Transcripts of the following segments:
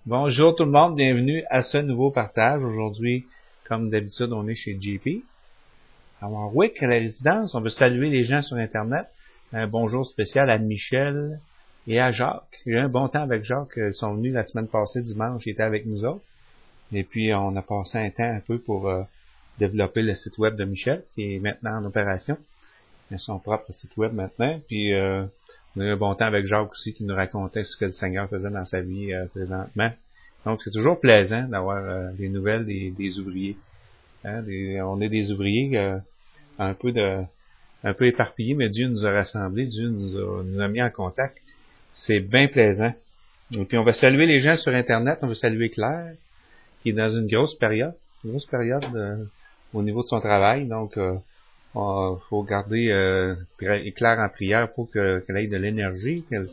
Bonjour tout le monde, bienvenue à ce nouveau partage. Aujourd'hui, comme d'habitude, on est chez JP. À Warwick, à la résidence, on veut saluer les gens sur Internet. Un bonjour spécial à Michel et à Jacques. J'ai eu un bon temps avec Jacques. Ils sont venus la semaine passée, dimanche, ils étaient avec nous autres. Et puis, on a passé un temps un peu pour développer le site web de Michel, qui est maintenant en opération. Il a son propre site web maintenant. Puis, on a eu un bon temps avec Jacques aussi, qui nous racontait ce que le Seigneur faisait dans sa vie présentement. Donc, c'est toujours plaisant d'avoir des nouvelles des ouvriers. Hein? On est des ouvriers un peu éparpillés, mais Dieu nous a rassemblés, Dieu nous a mis en contact. C'est bien plaisant. Et puis, on va saluer les gens sur Internet. On va saluer Claire, qui est dans une grosse période au niveau de son travail. Donc, faut garder Claire en prière pour qu'elle ait de l'énergie, que le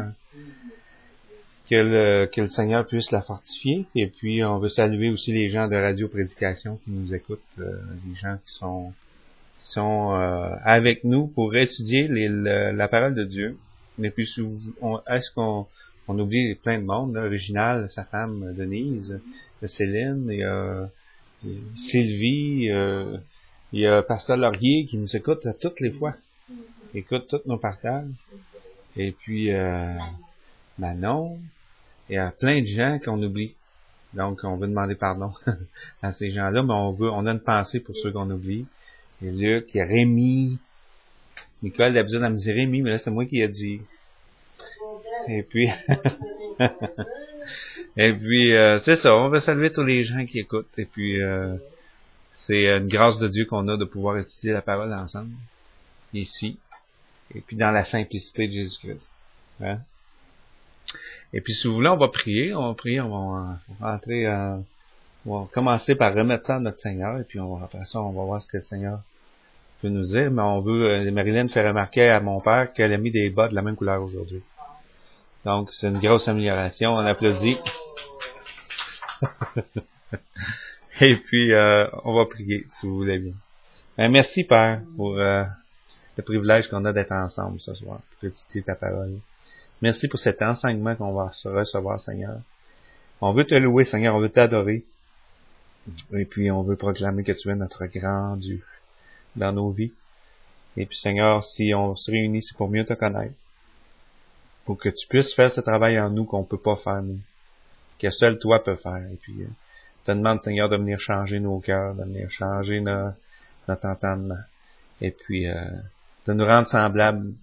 Seigneur puisse la fortifier. Et puis, on veut saluer aussi les gens de Radio Prédication qui nous écoutent, les gens qui sont avec nous pour étudier la parole de Dieu. Et puis, est-ce qu'on oublie plein de monde, là, Original, sa femme Denise, Céline, il y a Sylvie, il y a Pasteur Laurier qui nous écoute toutes les fois. Écoute tous nos partages. Et puis, Manon. Il y a plein de gens qu'on oublie. Donc, on veut demander pardon à ces gens-là, mais on a une pensée pour ceux qu'on oublie. Il y a Luc, il y a Rémi. Nicole, d'habitude, elle me dit Rémi, mais là, c'est moi qui ai dit. Et puis, c'est ça, on va saluer tous les gens qui écoutent. Et puis, c'est une grâce de Dieu qu'on a de pouvoir étudier la parole ensemble, ici, et puis dans la simplicité de Jésus-Christ. Hein? Et puis, si vous voulez, on va prier, on va rentrer, on va commencer par remettre ça à notre Seigneur, et puis après ça, on va voir ce que le Seigneur peut nous dire. Mais Marilyn fait remarquer à mon père qu'elle a mis des bas de la même couleur aujourd'hui. Donc, c'est une grosse amélioration, on applaudit. Et puis, on va prier, si vous voulez bien. Merci, Père, pour le privilège qu'on a d'être ensemble ce soir, pour étudier ta parole. Merci pour cet enseignement qu'on va recevoir, Seigneur. On veut te louer, Seigneur, on veut t'adorer. Et puis, on veut proclamer que tu es notre grand Dieu dans nos vies. Et puis, Seigneur, si on se réunit, c'est pour mieux te connaître. Pour que tu puisses faire ce travail en nous qu'on peut pas faire, nous. Que seul toi peux faire. Et puis, te demande, Seigneur, de venir changer nos cœurs, de venir changer notre entendement. Et puis, de nous rendre semblables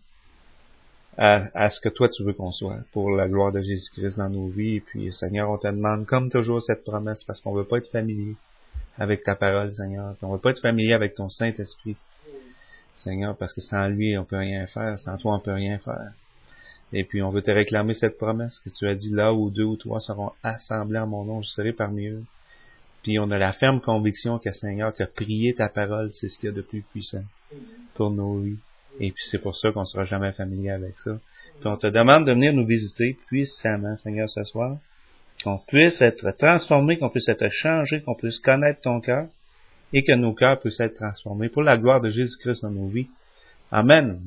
à ce que toi tu veux qu'on soit, pour la gloire de Jésus-Christ dans nos vies. Et puis, Seigneur, on te demande, comme toujours, cette promesse, parce qu'on veut pas être familier avec ta parole, Seigneur. On veut pas être familier avec ton Saint-Esprit, Seigneur, parce que sans lui, on peut rien faire. Sans toi, on peut rien faire. Et puis, on veut te réclamer cette promesse que tu as dit, là où 2 ou 3 seront assemblés en mon nom, je serai parmi eux. Puis, on a la ferme conviction que, Seigneur, que prier ta parole, c'est ce qu'il y a de plus puissant pour nos vies. Et puis, c'est pour ça qu'on sera jamais familier avec ça. Puis, on te demande de venir nous visiter puissamment, Seigneur, ce soir. Qu'on puisse être transformés, qu'on puisse être changés, qu'on puisse connaître ton cœur et que nos cœurs puissent être transformés pour la gloire de Jésus-Christ dans nos vies. Amen.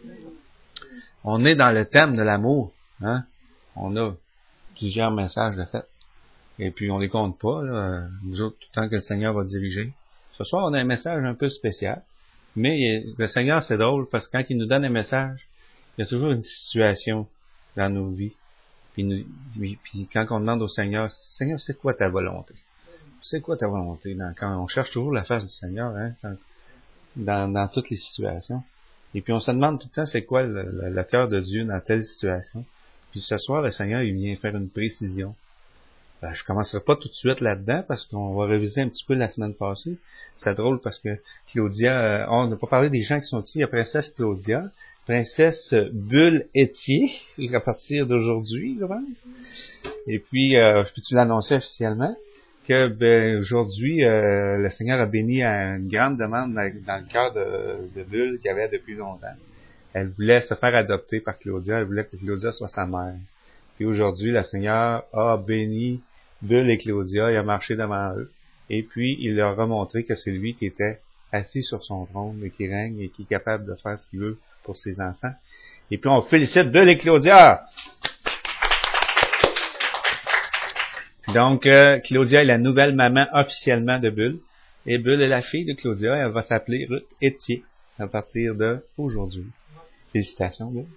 On est dans le thème de l'amour. Hein? On a plusieurs messages de fait. Et puis, on les compte pas, là, nous autres, tout le temps que le Seigneur va diriger. Ce soir, on a un message un peu spécial. Mais le Seigneur, c'est drôle, parce que quand il nous donne un message, il y a toujours une situation dans nos vies. Puis quand on demande au Seigneur, Seigneur, c'est quoi ta volonté? C'est quoi ta volonté? Quand on cherche toujours la face du Seigneur, hein, dans toutes les situations. Et puis on se demande tout le temps, c'est quoi le cœur de Dieu dans telle situation. Puis ce soir, le Seigneur, il vient faire une précision. Je commencerai pas tout de suite là-dedans parce qu'on va réviser un petit peu la semaine passée. C'est drôle parce que Claudia, on n'a pas parlé des gens qui sont ici. Il y a Princesse Claudia, Princesse Bulle Étier, à partir d'aujourd'hui, je pense. Et puis, peux-tu l'annoncer officiellement que aujourd'hui, le Seigneur a béni à une grande demande dans le cœur de Bulle qu'il y avait depuis longtemps. Elle voulait se faire adopter par Claudia. Elle voulait que Claudia soit sa mère. Puis aujourd'hui, le Seigneur a béni Bulle et Claudia, il a marché devant eux, et puis il leur a montré que c'est lui qui était assis sur son trône et qui règne et qui est capable de faire ce qu'il veut pour ses enfants. Et puis on félicite Bulle et Claudia! Donc, Claudia est la nouvelle maman officiellement de Bulle. Et Bulle est la fille de Claudia. Elle va s'appeler Ruth Etier à partir d'aujourd'hui. Félicitations, Bulle.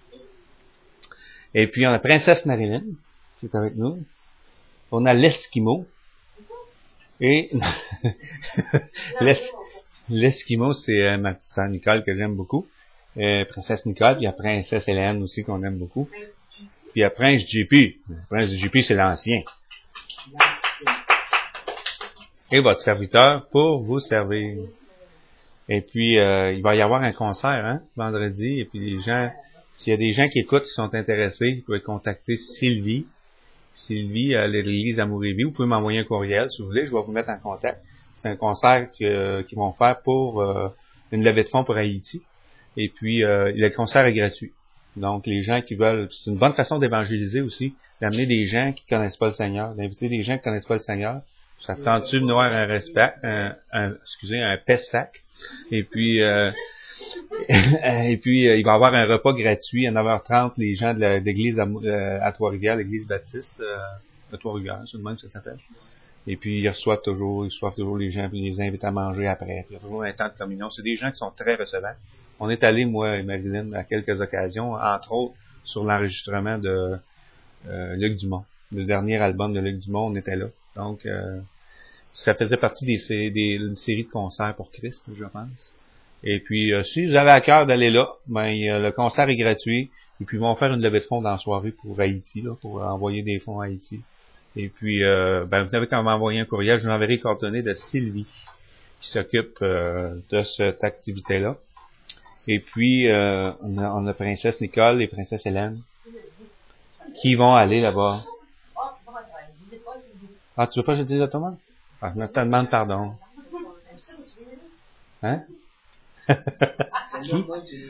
Et puis, on a Princesse Marilyn qui est avec nous. On a l'Esquimau. Et l'Esquimau, c'est ma petite sœur Nicole que j'aime beaucoup. Princesse Nicole, puis il y a Princesse Hélène aussi qu'on aime beaucoup. Puis il y a Prince JP. Le Prince JP, c'est l'ancien. Et votre serviteur pour vous servir. Et puis, il va y avoir un concert, hein, vendredi. Et puis, les gens, s'il y a des gens qui écoutent, qui sont intéressés, vous pouvez contacter Sylvie à l'église Amour et Vie. Vous pouvez m'envoyer un courriel, si vous voulez. Je vais vous mettre en contact. C'est un concert qu'ils vont faire pour une levée de fonds pour Haïti. Et puis, le concert est gratuit. Donc, les gens qui veulent... C'est une bonne façon d'évangéliser aussi, d'amener des gens qui connaissent pas le Seigneur, d'inviter des gens qui connaissent pas le Seigneur. Ça tente-tu de nous avoir un pestac. Et puis, il va y avoir un repas gratuit à 9h30, les gens de l'église à Trois-Rivières, l'église baptiste de Trois-Rivières, c'est le même que ça s'appelle. Et puis, ils reçoivent toujours les gens, puis ils les invitent à manger après. Puis, il y a toujours un temps de communion. C'est des gens qui sont très recevants. On est allés, moi et Marilyn, à quelques occasions, entre autres, sur l'enregistrement de Luc Dumont. Le dernier album de Luc Dumont, on était là. Donc, ça faisait partie d'une série de concerts pour Christ, je pense. Et puis, si vous avez à cœur d'aller là, le concert est gratuit. Et puis, ils vont faire une levée de fonds dans la soirée pour Haïti, là, pour envoyer des fonds à Haïti. Et puis, vous n'avez qu'à m'envoyer un courriel. Je vous enverrai les coordonnées de Sylvie, qui s'occupe de cette activité-là. Et puis, on a Princesse Nicole et Princesse Hélène, qui vont aller là-bas. Ah, tu veux pas que je te dise à tout le monde? Ah, je te demande pardon. Hein? Qui?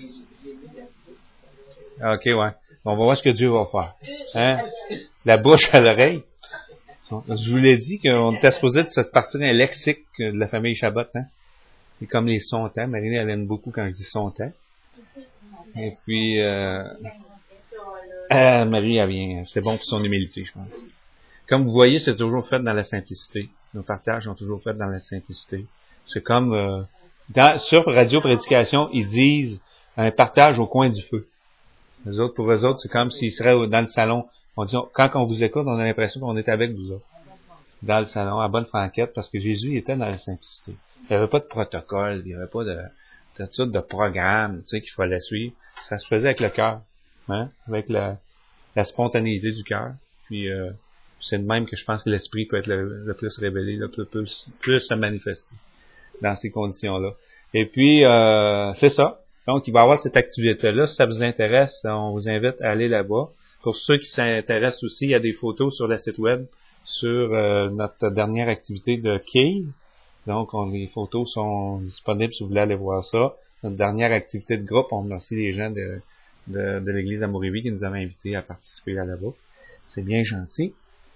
Ok, ouais. Bon, on va voir ce que Dieu va faire. Hein? La bouche à l'oreille. Je vous l'ai dit qu'on était supposé de se partir un lexique de la famille Chabot, hein? Et comme les son-temps. Marie, elle aime beaucoup quand je dis son-temps. Et puis, Marie, elle vient. C'est bon pour son humilité, je pense. Comme vous voyez, c'est toujours fait dans la simplicité. Nos partages sont toujours faits dans la simplicité. C'est comme, sur Radio Prédication, ils disent un partage au coin du feu. Pour eux autres, c'est comme s'ils seraient dans le salon. On dit, quand on vous écoute, on a l'impression qu'on est avec vous autres. Dans le salon, à bonne franquette, parce que Jésus était dans la simplicité. Il n'y avait pas de protocole, il n'y avait pas de programme, tu sais, qu'il fallait suivre. Ça se faisait avec le cœur, hein, avec la spontanéité du cœur. Puis, c'est de même que je pense que l'esprit peut être le plus révélé, le plus se manifester dans ces conditions-là. Et puis, c'est ça. Donc, il va y avoir cette activité-là. Si ça vous intéresse, on vous invite à aller là-bas. Pour ceux qui s'intéressent aussi, il y a des photos sur le site web sur notre dernière activité de Kiel. Donc, les photos sont disponibles si vous voulez aller voir ça. Notre dernière activité de groupe, on remercie les gens de l'église Amour et Vie qui nous avaient invités à participer là-bas. C'est bien gentil.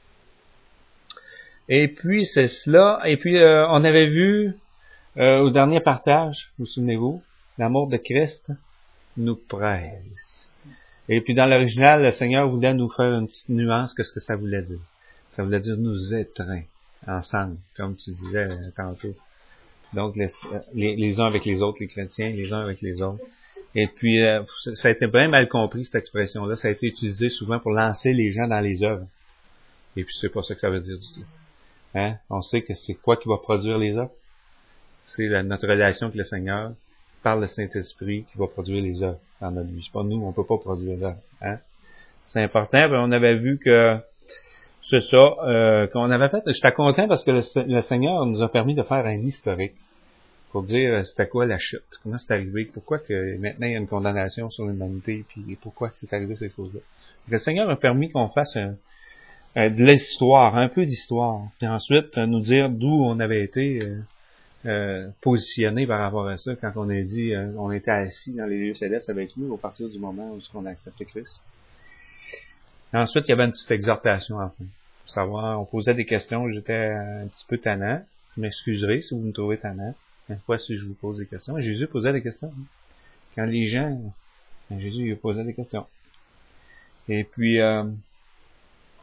Et puis, c'est cela. Et puis, on avait vu au dernier partage, vous souvenez-vous, l'amour de Christ nous presse. Et puis, dans l'original, le Seigneur voulait nous faire une petite nuance, qu'est-ce que ça voulait dire. Ça voulait dire nous étreindre ensemble, comme tu disais tantôt. Donc, les uns avec les autres, les chrétiens, les uns avec les autres. Et puis, ça a été bien mal compris, cette expression-là. Ça a été utilisé souvent pour lancer les gens dans les œuvres. Et puis, c'est pas ça que ça veut dire du tout. Hein? On sait que c'est quoi qui va produire les œuvres? C'est notre relation avec le Seigneur, par le Saint-Esprit, qui va produire les œuvres dans notre vie. C'est pas nous, on peut pas produire l'œuvre. Hein? C'est important. Puis on avait vu que c'est ça qu'on avait fait. J'étais content parce que le Seigneur nous a permis de faire un historique pour dire c'était quoi la chute, comment c'est arrivé, pourquoi que maintenant il y a une condamnation sur l'humanité, puis pourquoi que c'est arrivé ces choses-là. Le Seigneur a permis qu'on fasse de l'histoire, un peu d'histoire, puis ensuite nous dire d'où on avait été positionné par rapport à ça quand on a dit on était assis dans les lieux célestes avec lui au partir du moment où on a accepté Christ. Ensuite, il y avait une petite exhortation enfin. Pour savoir, on posait des questions, j'étais un petit peu tannant. Je m'excuserai si vous me trouvez tannant. Une fois si je vous pose des questions. Jésus posait des questions. Quand les gens, Jésus il posait des questions. Et puis,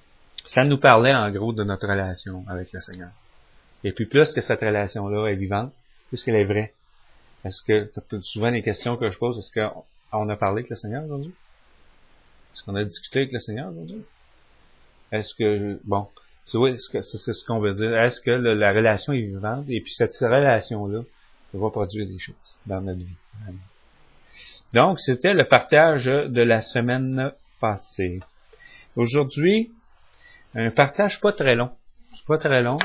ça nous parlait en gros de notre relation avec le Seigneur. Et puis plus que cette relation-là est vivante, plus qu'elle est vraie. Est-ce que, souvent les questions que je pose, est-ce qu'on a parlé avec le Seigneur aujourd'hui? Est-ce qu'on a discuté avec le Seigneur aujourd'hui? Est-ce que, bon, c'est ce qu'on veut dire. Est-ce que la relation est vivante? Et puis cette relation-là va produire des choses dans notre vie. Donc, c'était le partage de la semaine passée. Aujourd'hui, un partage pas très long. C'est pas très long.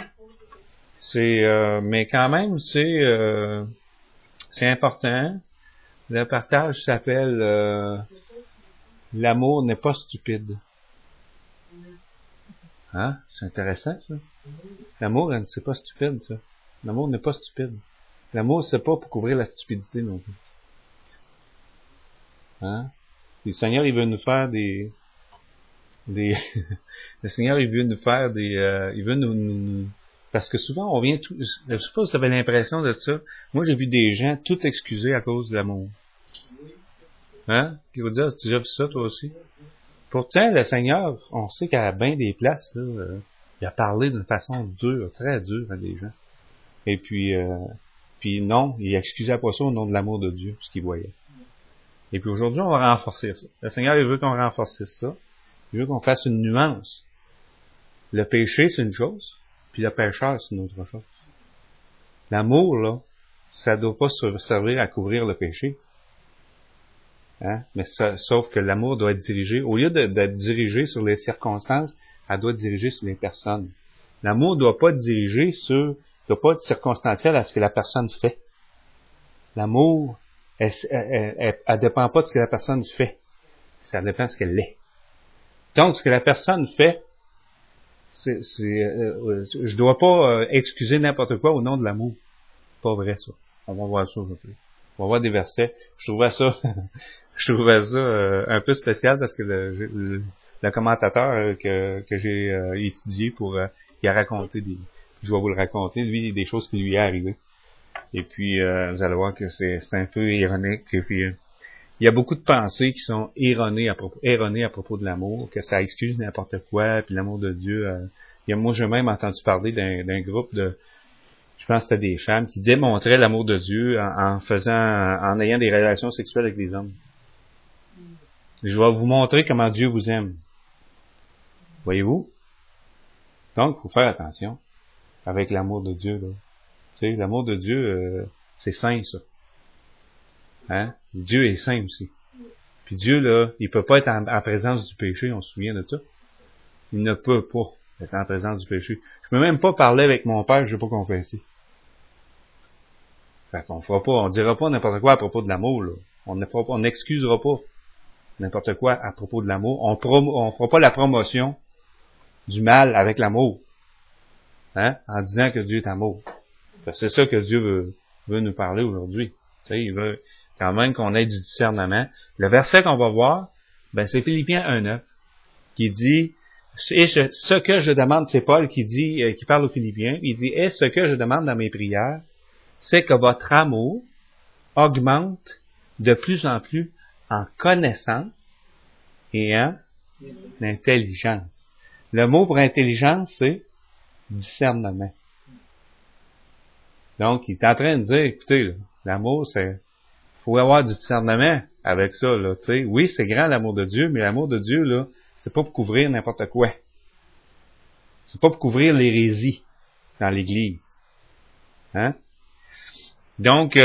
Mais quand même, c'est important. Le partage s'appelle L'amour n'est pas stupide. Hein? C'est intéressant, ça. L'amour, c'est pas stupide, ça. L'amour n'est pas stupide. L'amour, c'est pas pour couvrir la stupidité non plus. Hein? Le Seigneur, il veut nous faire le Seigneur, il veut nous faire il veut nous parce que souvent, on vient tout, je sais pas si vous avez l'impression de ça. Moi, j'ai vu des gens tout excuser à cause de l'amour. Hein? Qui vous dire, tu as déjà vu ça, toi aussi? Pourtant, le Seigneur, on sait qu'à bien des places, là, il a parlé d'une façon dure, très dure à des gens. Et puis non, il excusait pas ça au nom de l'amour de Dieu, ce qu'il voyait. Et puis aujourd'hui, on va renforcer ça. Le Seigneur, il veut qu'on renforce ça. Il veut qu'on fasse une nuance. Le péché, c'est une chose, puis le pécheur, c'est une autre chose. L'amour, là, ça doit pas servir à couvrir le péché. Hein? Mais sauf que l'amour doit être dirigé, au lieu d'être dirigé sur les circonstances, elle doit être dirigée sur les personnes. L'amour doit pas être circonstanciel à ce que la personne fait. L'amour, elle dépend pas de ce que la personne fait. Ça dépend de ce qu'elle est. Donc, ce que la personne fait, je dois pas excuser n'importe quoi au nom de l'amour. Pas vrai, ça. On va voir ça aujourd'hui. On va voir des versets. Je trouvais ça un peu spécial parce que le commentateur que j'ai étudié il a raconté je vais vous le raconter, lui, des choses qui lui est arrivées. Et puis, vous allez voir que c'est un peu ironique. Et puis, il y a beaucoup de pensées qui sont erronées à propos de l'amour, que ça excuse n'importe quoi, puis l'amour de Dieu. Moi, j'ai même entendu parler d'un groupe je pense que c'était des femmes qui démontraient l'amour de Dieu en ayant des relations sexuelles avec les hommes. Je vais vous montrer comment Dieu vous aime. Voyez-vous? Donc, il faut faire attention avec l'amour de Dieu, là. Tu sais, l'amour de Dieu, c'est saint, ça. Hein? Dieu est saint aussi. Puis Dieu, là, il peut pas être en présence du péché, on se souvient de ça. Il ne peut pas être en présence du péché. Je peux même pas parler avec mon père, je vais pas confesser. Fait qu'on on dira pas n'importe quoi à propos de l'amour, là. On n'excusera pas n'importe quoi à propos de l'amour. On fera pas la promotion du mal avec l'amour. Hein? En disant que Dieu est amour. C'est ça que Dieu veut nous parler aujourd'hui. Tu sais, il veut quand même qu'on ait du discernement. Le verset qu'on va voir, c'est Philippiens 1:9, qui dit, et ce que je demande, c'est Paul qui parle aux Philippiens, il dit, et ce que je demande dans mes prières, c'est que votre amour augmente de plus en plus en connaissance et en intelligence. Le mot pour intelligence, c'est discernement. Donc, il est en train de dire, écoutez, là, l'amour, faut avoir du discernement avec ça, là, tu sais. Oui, c'est grand l'amour de Dieu, mais l'amour de Dieu, là, c'est pas pour couvrir n'importe quoi. C'est pas pour couvrir l'hérésie dans l'Église. Hein? Donc,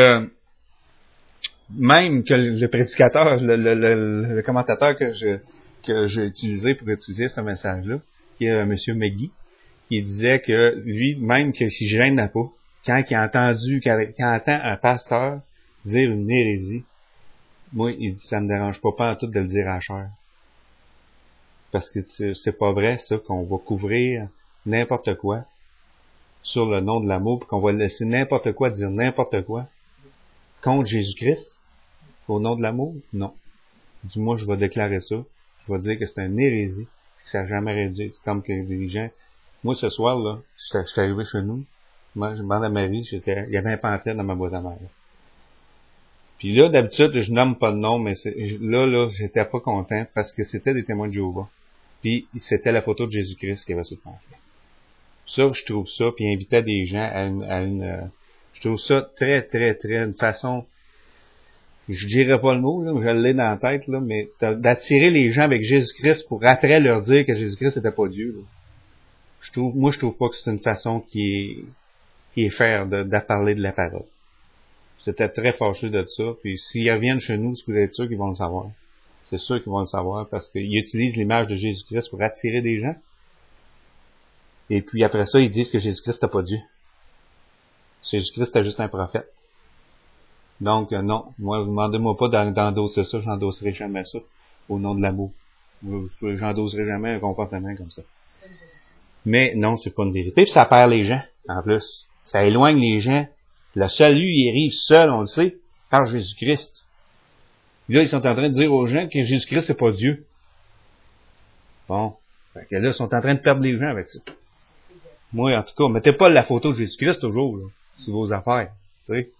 même que le prédicateur, le commentateur que j'ai utilisé pour utiliser ce message-là, qui est M. McGee, il disait que lui, même que si je gêne pas, quand il entend un pasteur dire une hérésie, moi, il dit, ça me dérange pas en tout de le dire à chair. Parce que c'est pas vrai, ça, qu'on va couvrir n'importe quoi sur le nom de l'amour, puis qu'on va laisser n'importe quoi dire n'importe quoi contre Jésus-Christ au nom de l'amour. Non. Dis-moi, je vais déclarer ça. Je vais dire que c'est une hérésie, que ça n'a jamais été. C'est comme que des gens... Moi, ce soir, là, j'étais arrivé chez nous. Moi, je demande à Marie, il y avait un pamphlet dans ma boîte à mal. Puis là, d'habitude, je nomme pas de nom, mais là, j'étais pas content parce que c'était des témoins de Jéhovah. puis c'était la photo de Jésus-Christ qui avait sur le pamphlet. Ça, je trouve ça, puis invitait des gens je trouve ça très, très, très, une façon, je dirais pas le mot, là, mais je l'ai dans la tête, là, mais d'attirer les gens avec Jésus-Christ pour après leur dire que Jésus-Christ n'était pas Dieu, là. Je trouve pas que c'est une façon qui est faire de parler de la parole. J'étais très fâché de ça, puis s'ils reviennent chez nous, vous êtes sûr qu'ils vont le savoir. C'est sûr qu'ils vont le savoir, parce qu'ils utilisent l'image de Jésus-Christ pour attirer des gens. Et puis après ça, ils disent que Jésus-Christ n'est pas Dieu. Jésus-Christ est juste un prophète. Donc, non. Moi, demandez-moi pas d'endosser ça, j'endosserai jamais ça, au nom de l'amour. J'endosserai jamais un comportement comme ça. Mais non, c'est pas une vérité, puis ça perd les gens, en plus. Ça éloigne les gens. Le salut, il arrive seul, on le sait, par Jésus-Christ. Là, ils sont en train de dire aux gens que Jésus-Christ, c'est pas Dieu. Bon. Fait que là, ils sont en train de perdre les gens avec ça. Moi, en tout cas, mettez pas la photo de Jésus-Christ toujours, là, sur vos affaires, tu sais.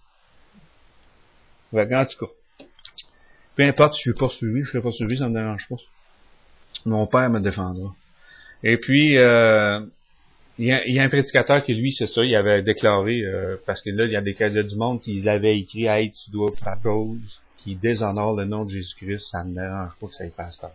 Fait que, en tout cas, peu importe si je suis poursuivi, je serai poursuivi, ça me dérange pas. Mon père me défendra. Et puis, il y a un prédicateur qui, lui, c'est ça, il avait déclaré, parce que là, il y a du monde qui l'avait écrit, hey, tu dois faire cause, qui déshonore le nom de Jésus-Christ, ça me dérange pas que ça ait pasteur.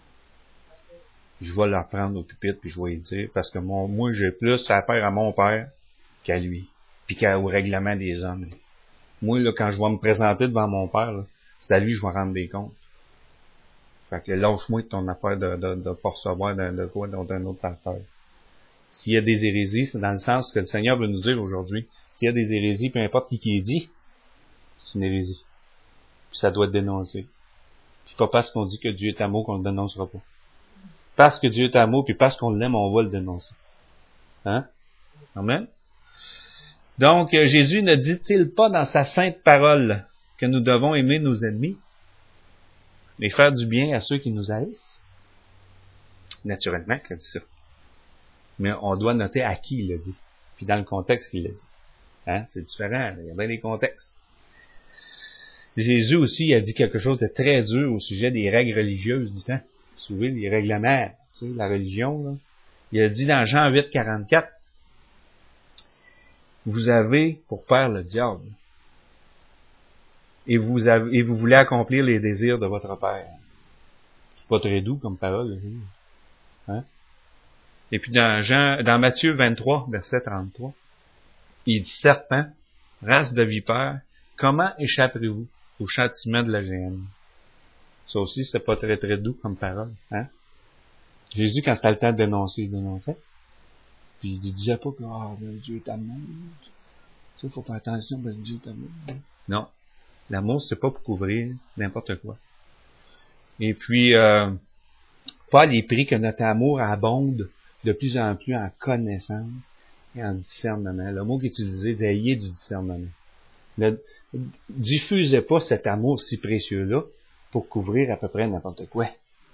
Je vais le reprendre au pupitre, puis je vais lui dire, parce que moi, j'ai plus affaire à mon père qu'à lui, puis qu'au règlement des hommes. Moi, là, quand je vais me présenter devant mon père, là, c'est à lui que je vais rendre des comptes. Fait que lâche-moi de ton affaire de pas recevoir de quoi d'un autre pasteur. S'il y a des hérésies, c'est dans le sens que le Seigneur veut nous dire aujourd'hui. S'il y a des hérésies, peu importe qui est dit, c'est une hérésie. Puis ça doit être dénoncé. Puis pas parce qu'on dit que Dieu est amour qu'on le dénoncera pas. Parce que Dieu est amour, puis parce qu'on l'aime, on va le dénoncer. Hein? Amen? Donc, Jésus ne dit-il pas dans sa sainte parole que nous devons aimer nos ennemis et faire du bien à ceux qui nous haïssent? Naturellement qu'il a dit ça. Mais on doit noter à qui il l'a dit, puis dans le contexte qu'il l'a dit. Hein? C'est différent, il y a bien des contextes. Jésus aussi a dit quelque chose de très dur au sujet des règles religieuses du temps. Vous savez, les règlements, tu sais, la religion, là. Il a dit dans Jean 8, 44, vous avez pour père le diable, et vous voulez accomplir les désirs de votre père. C'est pas très doux comme parole, hein? Et puis dans Matthieu 23, verset 33, il dit, serpent, race de vipères, comment échapperez-vous au châtiment de la géhenne? Ça aussi, c'était pas très très doux comme parole, hein? Jésus, quand c'était le temps de dénoncer, il dénonçait. Puis il disait pas que, ben, Dieu est amour. Tu sais, faut faire attention, ben, Dieu est amour. Non. L'amour, c'est pas pour couvrir n'importe quoi. Et puis, Paul est pris que notre amour abonde de plus en plus en connaissance et en discernement. Le mot qui est utilisé, c'est ayez du discernement. Ne diffusez pas cet amour si précieux-là pour couvrir à peu près n'importe quoi.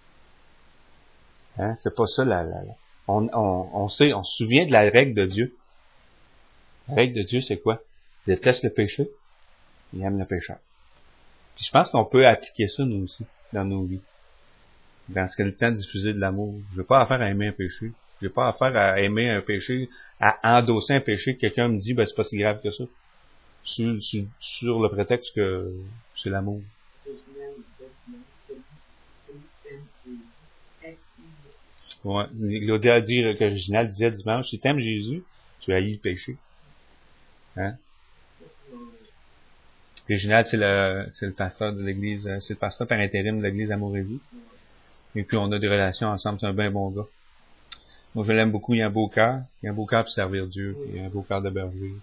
Hein? C'est pas ça on sait, on se souvient de la règle de Dieu. La règle de Dieu, c'est quoi? Il déteste le péché, il aime le pécheur. Puis je pense qu'on peut appliquer ça nous aussi, dans nos vies. Dans ce qu'est le temps de diffuser de l'amour. J'ai pas affaire à aimer un péché. J'ai pas affaire à aimer un péché, à endosser un péché que quelqu'un me dit, ben c'est pas si grave que ça. Sur le prétexte que c'est l'amour. Ouais. Claudia a dit que Réginald disait dimanche, si t'aimes Jésus, tu haïs le péché. Hein? Réginald, c'est le pasteur de l'église, c'est le pasteur par intérim de l'église Amour et Vie. Et puis on a des relations ensemble, c'est un bien bon gars. Moi je l'aime beaucoup, il a un beau cœur. Il a un beau cœur pour servir Dieu, puis il a un beau cœur de berger.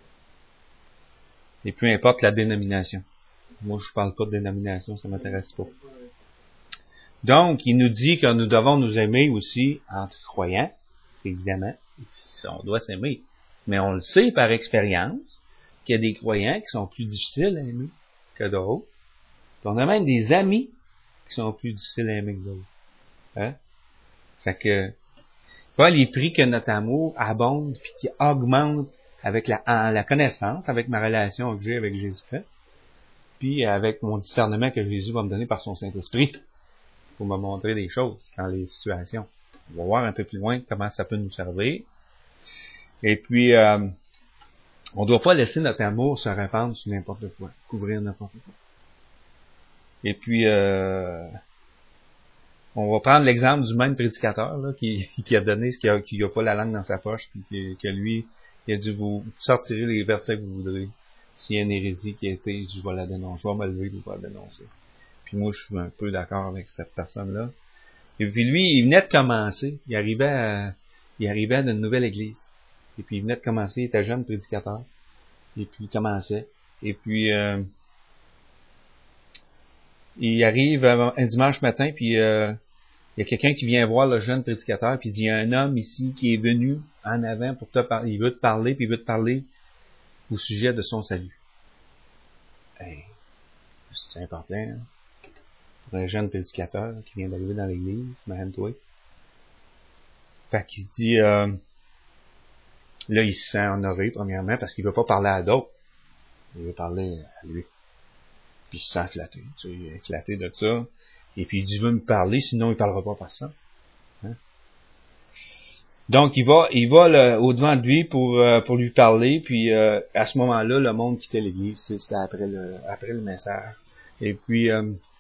Et peu importe la dénomination. Moi je parle pas de dénomination, ça m'intéresse pas. Donc, il nous dit que nous devons nous aimer aussi entre croyants, évidemment. On doit s'aimer. Mais on le sait par expérience qu'il y a des croyants qui sont plus difficiles à aimer que d'autres. Puis on a même des amis qui sont plus difficiles à aimer que d'autres. Hein? Fait que Paul est pris que notre amour abonde puis qu'il augmente avec la connaissance, avec ma relation que j'ai avec Jésus-Christ, puis avec mon discernement que Jésus va me donner par son Saint-Esprit pour me montrer des choses dans les situations. On va voir un peu plus loin comment ça peut nous servir. Et puis, on ne doit pas laisser notre amour se répandre sur n'importe quoi, couvrir n'importe quoi. Et puis, on va prendre l'exemple du même prédicateur là, qui a donné, qui a pas la langue dans sa poche, puis que lui, il a dit, vous sortirez les versets que vous voudrez. S'il y a une hérésie qui a été, je vais la dénoncer, je vais me lever et je vais la dénoncer. Puis moi, je suis un peu d'accord avec cette personne-là. Et puis lui, il venait de commencer, il arrivait d'une nouvelle église. Et puis il venait de commencer, il était jeune prédicateur. Et puis il commençait. Et puis il arrive un dimanche matin, puis il y a quelqu'un qui vient voir le jeune prédicateur, puis il dit, il y a un homme ici qui est venu en avant pour te parler. Il veut te parler, puis il veut te parler au sujet de son salut. Hey, c'est important, hein? Pour un jeune prédicateur qui vient d'arriver dans l'église, imagine-toi. Fait qu'il dit, là, il se sent honoré, premièrement, parce qu'il veut pas parler à d'autres. Il veut parler à lui. Puis il se sent flatté, tu sais, il est flatté de ça. Et puis il dit, il veut me parler, sinon il parlera pas par ça. Hein? Donc il va au devant de lui pour lui parler, puis à ce moment-là, le monde quittait l'église, c'était après le message. Et puis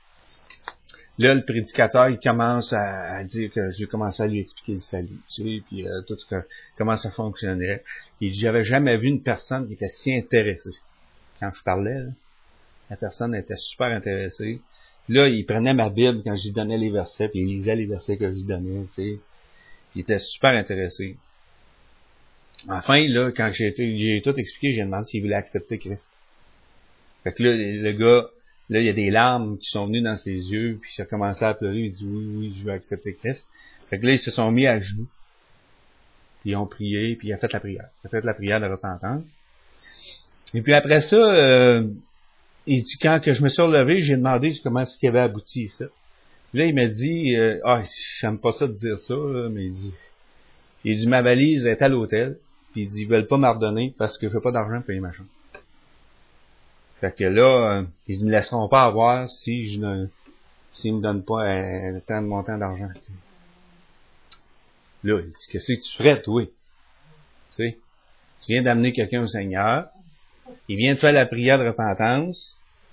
là, le prédicateur, il commence à dire que j'ai commencé à lui expliquer le salut, tu sais, puis tout ce que, comment ça fonctionnait. Il dit, j'avais jamais vu une personne qui était si intéressée. Quand je parlais, là, la personne était super intéressée. Là, il prenait ma Bible quand je lui donnais les versets, puis il lisait les versets que je lui donnais, tu sais. Il était super intéressé. Enfin, là, quand j'ai tout expliqué, j'ai demandé s'il voulait accepter Christ. Fait que là, le gars, là, il y a des larmes qui sont venues dans ses yeux, puis il a commencé à pleurer, il dit oui, je veux accepter Christ. Fait que là, ils se sont mis à genoux, puis ils ont prié, puis il a fait la prière. Il a fait la prière de repentance. Et puis après ça, il dit, quand que je me suis relevé, j'ai demandé comment est-ce qu'il avait abouti ça. Là, il m'a dit, j'aime pas ça de dire ça, là, mais il dit, ma valise est à l'hôtel, puis il dit, ils veulent pas m'ordonner parce que je n'ai pas d'argent pour payer ma chambre. Fait que là, ils me laisseront pas avoir s'ils me donnent pas un tant de montant d'argent. T'sais. Là, il dit, qu'est-ce que tu ferais, toi? Tu sais, tu viens d'amener quelqu'un au Seigneur, il vient de faire la prière de repentance,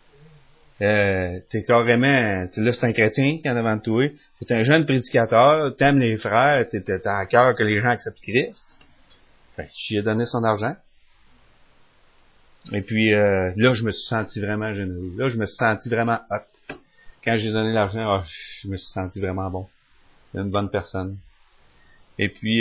t'es carrément, là, c'est un chrétien qui est en avant de toi, t'es un jeune prédicateur, t'aimes les frères, t'as à cœur que les gens acceptent Christ. Fait que j'y ai donné son argent. Et puis, là, je me suis senti vraiment généreux. Là, je me suis senti vraiment hot. Quand j'ai donné l'argent, je me suis senti vraiment bon. Une bonne personne. Et puis,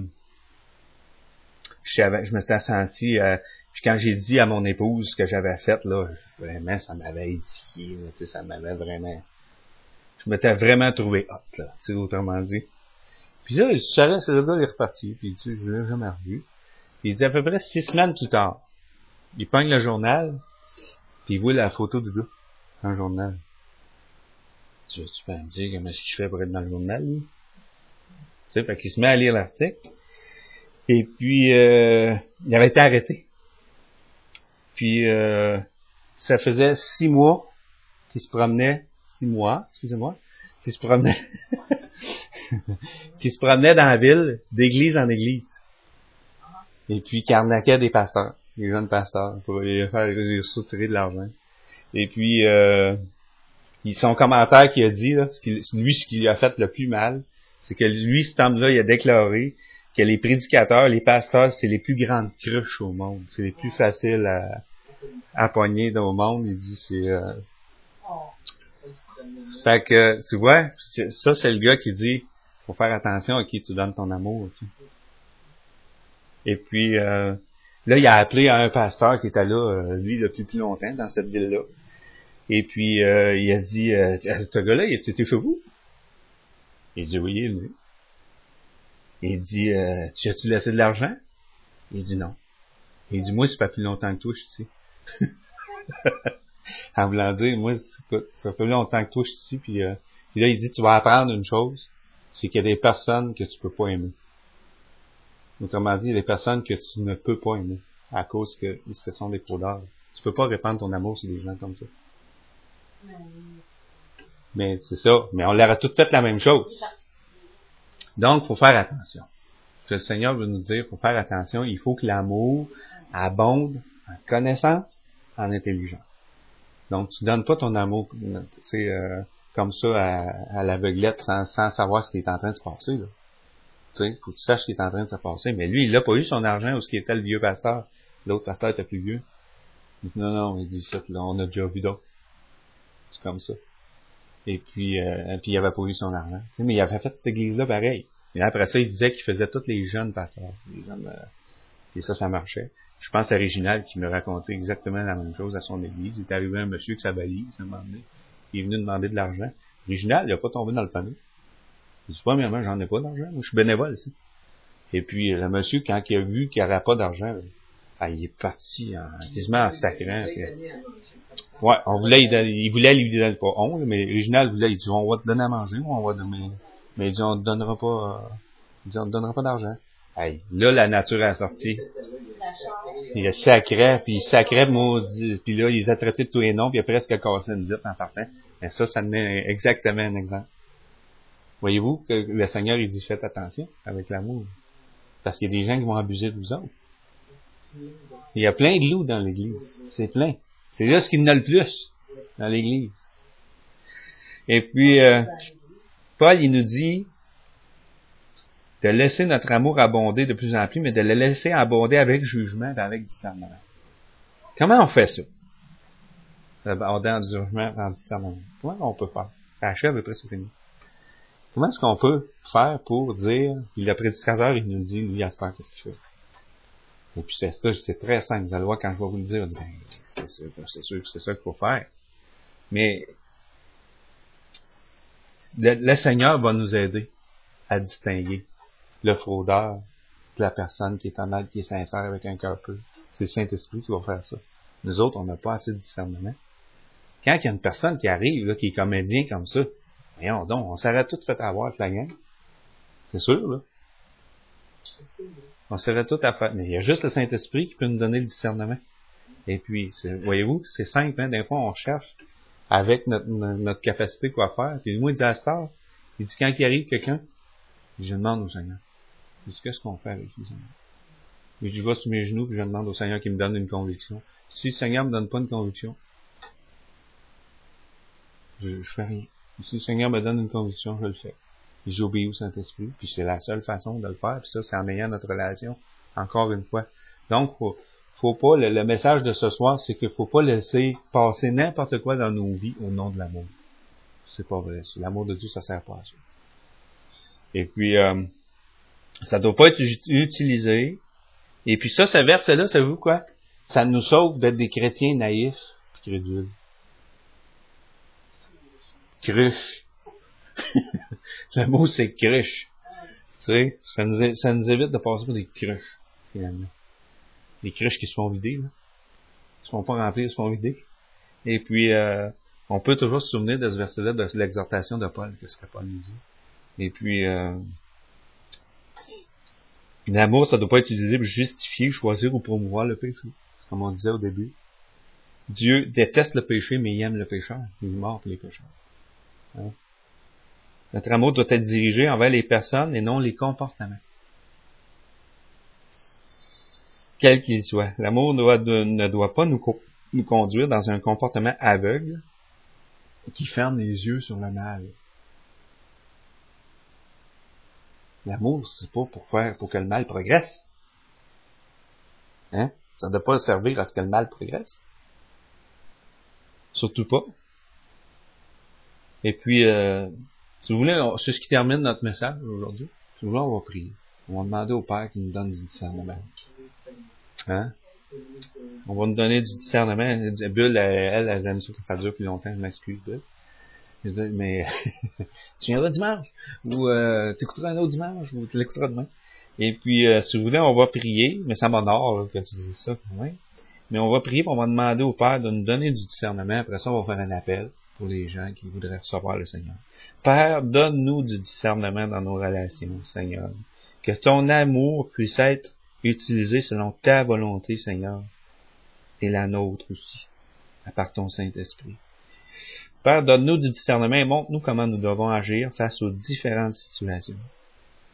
je me suis senti, puis quand j'ai dit à mon épouse ce que j'avais fait, là, vraiment, ça m'avait édifié, là, tu sais, ça m'avait vraiment, je m'étais vraiment trouvé hot, là, tu sais, autrement dit. Puis là, c'est le gars, il est reparti, puis tu sais, je l'ai jamais revu. Puis il dit à peu près 6 semaines plus tard, il pogne le journal, puis il voit la photo du gars dans le journal. Tu peux me dire comment est-ce qu'il fait pour être dans le journal, lui? Tu sais, fait qu'il se met à lire l'article. Et puis, il avait été arrêté. Puis, ça faisait 6 mois qu'il se promenait, 6 mois, excusez-moi, qu'il se promenait, qu'il se promenait dans la ville, d'église en église. Et puis, qu'il arnaquait des pasteurs, des jeunes pasteurs, pour les faire soutirer de l'argent. Et puis, son commentaire qu'il a dit, là, ce qui lui a fait le plus mal, c'est que lui, cet homme-là, il a déclaré que les prédicateurs, les pasteurs, c'est les plus grandes cruches au monde. C'est les plus faciles à pogner au monde. Il dit, fait que, tu vois, ça, c'est le gars qui dit, faut faire attention à qui tu donnes ton amour, tu sais. Et puis, là, il a appelé à un pasteur qui était là, lui, depuis plus longtemps, dans cette ville-là. Et puis, il a dit, ce gars-là, il était chez vous? Il dit, oui, il est venu. Il dit, tu as-tu laissé de l'argent? Il dit, non. Il dit, moi, ça fait plus longtemps que toi, je suis ici. En voulant dire, moi, ça fait plus longtemps que toi, je suis ici. Puis là, il dit, tu vas apprendre une chose, c'est qu'il y a des personnes que tu peux pas aimer. Autrement dit, il y a des personnes que tu ne peux pas aimer, à cause que ce sont des fraudeurs. Tu peux pas répandre ton amour sur des gens comme ça. Mais c'est ça. Mais on leur a toutes fait la même chose. Donc, il faut faire attention. Ce que le Seigneur veut nous dire, il faut faire attention. Il faut que l'amour abonde en connaissance, en intelligence. Donc, tu donnes pas ton amour, comme ça à l'aveuglette sans savoir ce qui est en train de se passer, là. Tu sais, faut que tu saches ce qui est en train de se passer. Mais lui, il n'a pas eu son argent où ce qui était le vieux pasteur. L'autre pasteur était plus vieux. Il dit, non, il dit ça, là, on a déjà vu d'autres. C'est comme ça. Et puis il avait pas eu son argent. Tu sais, mais il avait fait cette église-là pareil. Et après ça, il disait qu'il faisait tous les jeunes pasteurs. Les jeunes, et ça marchait. Je pense à Réginald qui me racontait exactement la même chose à son église. Il est arrivé un monsieur qui s'abalit, il est venu demander de l'argent. Réginald, il n'a pas tombé dans le panneau. Il dit, premièrement, j'en ai pas d'argent. Moi, je suis bénévole ici. Et puis, le monsieur, quand il a vu qu'il n'y aurait pas d'argent, il est parti quasiment en sacrant. Ouais, il voulait lui donner pas mais Réginald voulait, il dit, on va te donner à manger, ou on va donner, mais il dit, on te donnera pas, d'argent. Hey, là, la nature a sorti. Il a sacré, puis il sacrait, maudit, puis là, il les a traités de tous les noms, puis il a presque cassé une vitre en partant. Mais ça met exactement un exemple. Voyez-vous que le Seigneur, il dit, faites attention avec l'amour. Parce qu'il y a des gens qui vont abuser de vous autres. Il y a plein de loups dans l'Église. C'est plein. C'est là ce qu'il y en a le plus dans l'Église. Et puis, Paul, il nous dit de laisser notre amour abonder de plus en plus, mais de le laisser abonder avec jugement et avec discernement. Comment on fait ça? Aborder en jugement et en discernement. Comment on peut faire? Ça achève, après c'est fini. Comment est-ce qu'on peut faire pour dire, puis le prédicateur, il nous dit, lui, à ce temps, qu'est-ce qu'il fait? Et puis c'est très simple. Vous allez voir, quand je vais vous le dire, c'est sûr que c'est ça qu'il faut faire. Mais le Seigneur va nous aider à distinguer le fraudeur de la personne qui est honnête, qui est sincère avec un cœur pur. C'est le Saint-Esprit qui va faire ça. Nous autres, on n'a pas assez de discernement. Quand il y a une personne qui arrive, là, qui est comédien comme ça, voyons donc, on s'aurait tout fait avoir avec la gang. C'est sûr, là. On serait tout à faire. Mais il y a juste le Saint-Esprit qui peut nous donner le discernement. Et puis, voyez-vous, c'est simple, hein. Des fois, on cherche avec notre capacité quoi faire. Puis moi, il dit à ça, il dit, quand il arrive quelqu'un, je demande au Seigneur. Je dis, qu'est-ce qu'on fait avec lui, Seigneur? Je vais sur mes genoux, puis je demande au Seigneur qu'il me donne une conviction. Si le Seigneur me donne pas une conviction, je fais rien. Si le Seigneur me donne une conviction, je le fais. Et j'obéis au Saint-Esprit, puis c'est la seule façon de le faire, puis ça, c'est en ayant notre relation, encore une fois. Donc, faut pas, le message de ce soir, c'est qu'il faut pas laisser passer n'importe quoi dans nos vies au nom de l'amour. C'est pas vrai. L'amour de Dieu, ça sert pas à ça. Et puis, ça doit pas être utilisé. Et puis ça, ce verset-là, savez-vous quoi? Ça nous sauve d'être des chrétiens naïfs et crédules. Cruche. Le mot, c'est cruche. Tu sais, ça nous évite de passer pour des cruches, finalement. Des cruches qui se font vider, là. Ils se font pas remplir, ils se font vider. Et puis, on peut toujours se souvenir de ce verset-là, de l'exhortation de Paul, que ce que Paul nous dit. Et puis, l'amour, ça doit pas être utilisé pour justifier, choisir ou promouvoir le péché. C'est comme on disait au début. Dieu déteste le péché, mais il aime le pécheur. Il est mort pour les pécheurs. Hein? Notre amour doit être dirigé envers les personnes et non les comportements. Quel qu'il soit. L'amour ne doit pas nous conduire dans un comportement aveugle qui ferme les yeux sur le mal. L'amour, c'est pas pour que le mal progresse. Hein? Ça ne doit pas servir à ce que le mal progresse. Surtout pas. Et puis, si vous voulez, c'est ce qui termine notre message aujourd'hui. Si vous voulez, on va prier. On va demander au Père qu'il nous donne du discernement. Hein? On va nous donner du discernement. Bulle, elle aime ça quand ça dure plus longtemps. Je m'excuse, Bulle. Mais tu viendras dimanche, ou tu écouteras un autre dimanche, ou tu l'écouteras demain. Et puis, si vous voulez, on va prier, mais ça m'honore que tu dises ça quand même. Mais on va prier, puis on va demander au Père de nous donner du discernement. Après ça, on va faire un appel pour les gens qui voudraient recevoir le Seigneur. Père, donne-nous du discernement dans nos relations, Seigneur. Que ton amour puisse être utilisé selon ta volonté, Seigneur, et la nôtre aussi, par ton Saint-Esprit. Père, donne-nous du discernement et montre-nous comment nous devons agir face aux différentes situations.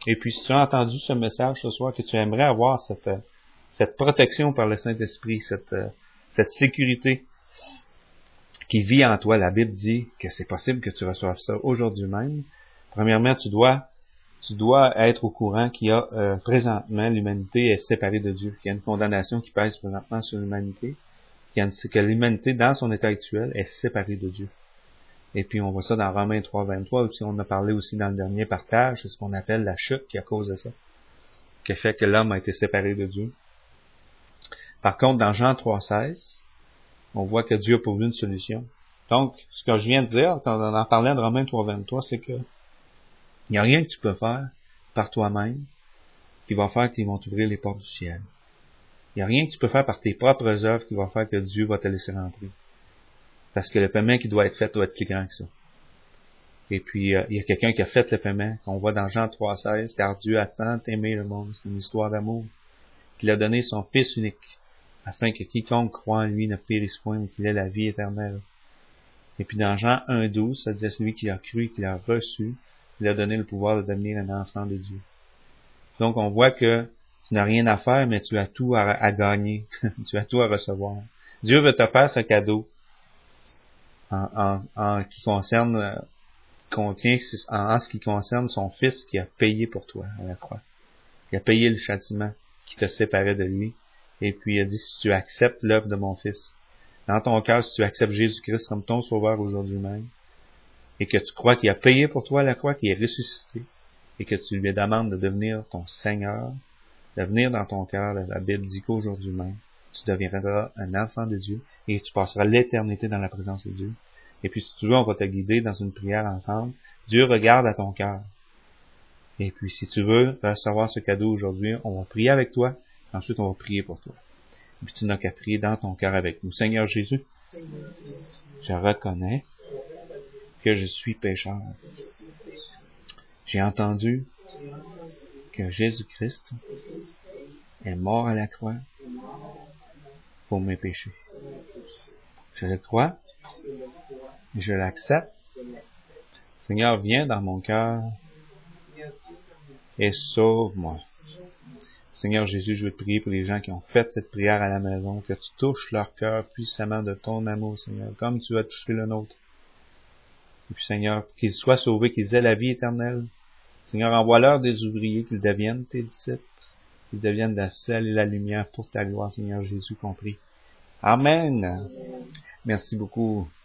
Et puis, si tu as entendu ce message ce soir, que tu aimerais avoir cette protection par le Saint-Esprit, cette sécurité qui vit en toi, la Bible dit que c'est possible que tu reçoives ça aujourd'hui même. Premièrement, tu dois être au courant qu'il y a présentement, l'humanité est séparée de Dieu, qu'il y a une condamnation qui pèse présentement sur l'humanité, que l'humanité, dans son état actuel, est séparée de Dieu. Et puis, on voit ça dans Romains 3:23, aussi on a parlé aussi dans le dernier partage, c'est ce qu'on appelle la chute qui a causé ça, qui fait que l'homme a été séparé de Dieu. Par contre, dans Jean 3:16, on voit que Dieu a pourvu une solution. Donc, ce que je viens de dire, quand on en parlait de Romains 3:23, c'est que il n'y a rien que tu peux faire par toi-même qui va faire qu'ils vont t'ouvrir les portes du ciel. Il n'y a rien que tu peux faire par tes propres œuvres qui va faire que Dieu va te laisser rentrer. Parce que le paiement qui doit être fait doit être plus grand que ça. Et puis, il y a quelqu'un qui a fait le paiement, qu'on voit dans Jean 3:16, car Dieu a tant aimé le monde, c'est une histoire d'amour, qu'il a donné son Fils unique, afin que quiconque croit en lui ne périsse point, mais qu'il ait la vie éternelle. Et puis dans Jean 1:12, ça disait celui qui a cru et qui l'a reçu, il a donné le pouvoir de devenir un enfant de Dieu. Donc on voit que tu n'as rien à faire, mais tu as tout à gagner. Tu as tout à recevoir. Dieu veut te faire ce cadeau en qui concerne en ce qui concerne son Fils qui a payé pour toi à la croix. Il a payé le châtiment qui te séparait de lui. Et puis il a dit, si tu acceptes l'œuvre de mon Fils, dans ton cœur, si tu acceptes Jésus-Christ comme ton sauveur aujourd'hui même, et que tu crois qu'il a payé pour toi à la croix, qu'il est ressuscité, et que tu lui demandes de devenir ton Seigneur, de venir dans ton cœur, la Bible dit qu'aujourd'hui même, tu deviendras un enfant de Dieu, et tu passeras l'éternité dans la présence de Dieu. Et puis si tu veux, on va te guider dans une prière ensemble. Dieu regarde à ton cœur. Et puis si tu veux recevoir ce cadeau aujourd'hui, on va prier avec toi, ensuite on va prier pour toi. Et puis tu n'as qu'à prier dans ton cœur avec nous. Seigneur Jésus, je reconnais que je suis pécheur. J'ai entendu que Jésus-Christ est mort à la croix pour mes péchés. Je le crois, je l'accepte. Seigneur, viens dans mon cœur et sauve-moi. Seigneur Jésus, je veux te prier pour les gens qui ont fait cette prière à la maison, que tu touches leur cœur puissamment de ton amour, Seigneur, comme tu as touché le nôtre. Et puis, Seigneur, qu'ils soient sauvés, qu'ils aient la vie éternelle. Seigneur, envoie-leur des ouvriers, qu'ils deviennent tes disciples, qu'ils deviennent la sel et la lumière pour ta gloire, Seigneur Jésus compris. Amen. Merci beaucoup.